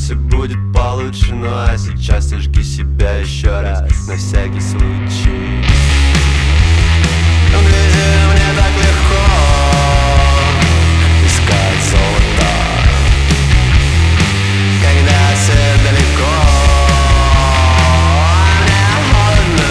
все будет получше. Ну а сейчас сожги себя еще раз, на всякий случай. Гляди, мне так легко искать золото, когда свет далеко, а мне холодно.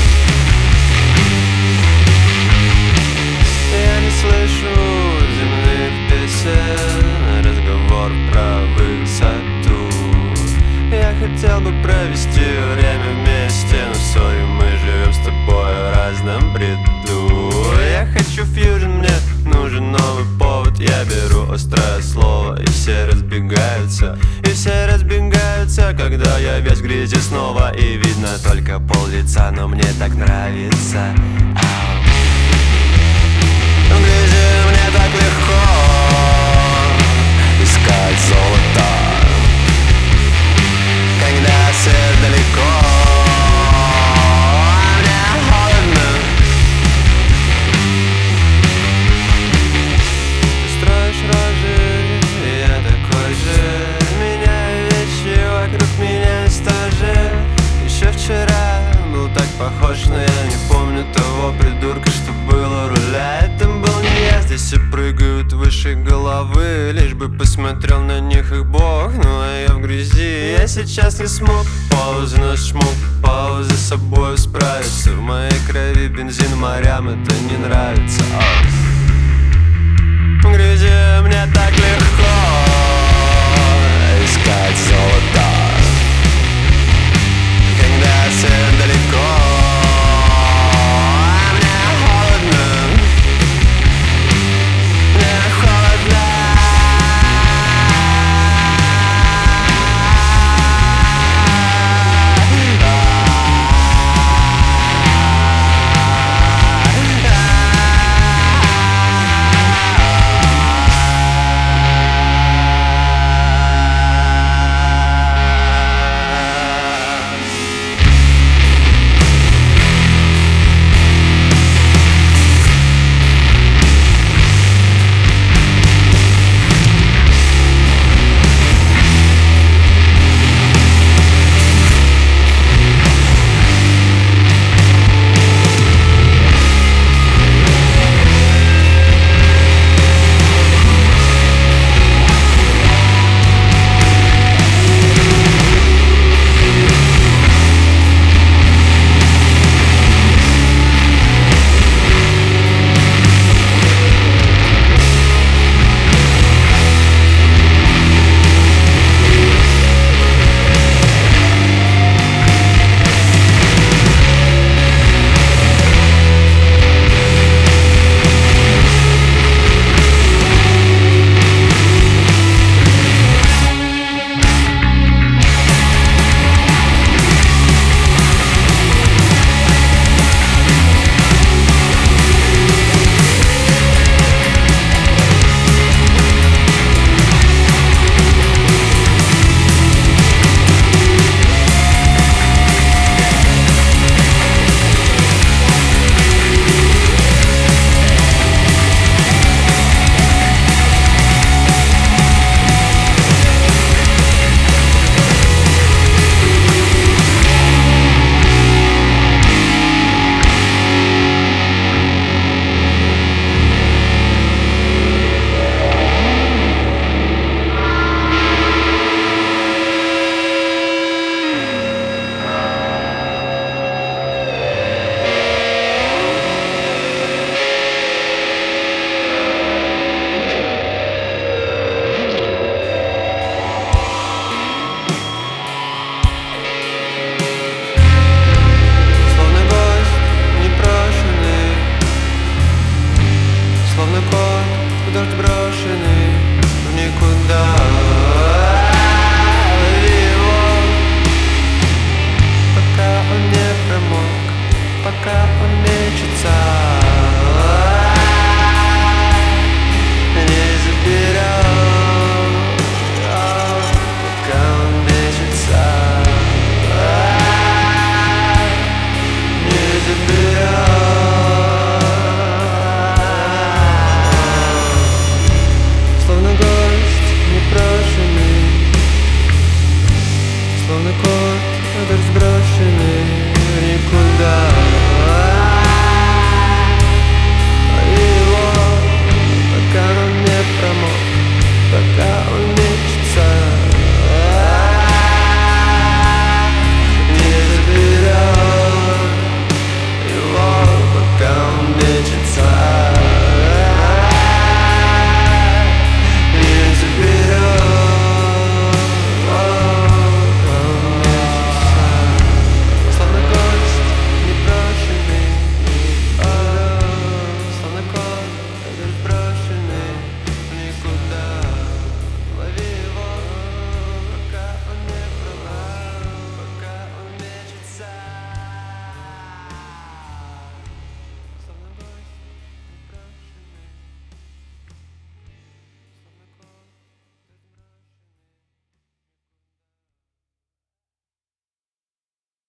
Я не слышу земных песен, разговор про высоту. Я хотел бы провести время вместе, но сори, мы живем с тобой в разном бреду. Я хочу фьюжн, мне нужен новый повод. Я беру острое слово, и все разбегаются. И все разбегаются, когда я весь в грязи снова. И видно только пол лица, но мне так нравится. Гляди, мне так легко искать золото, когда свет далеко, а мне холодно. Ты строишь рожи, и я такой же. Меняю вещи вокруг меня тоже. Еще вчера был так похож, но я не помню того придурка, что было у руля. Это был не я, здесь все прыгают выше головы, лишь бы посмотрел на них их бог. Ну а я в грязи, я сейчас не смог. Паузы на шмук, паузы с собой справиться. В моей крови бензин, морям это не нравится. В грязи мне так легко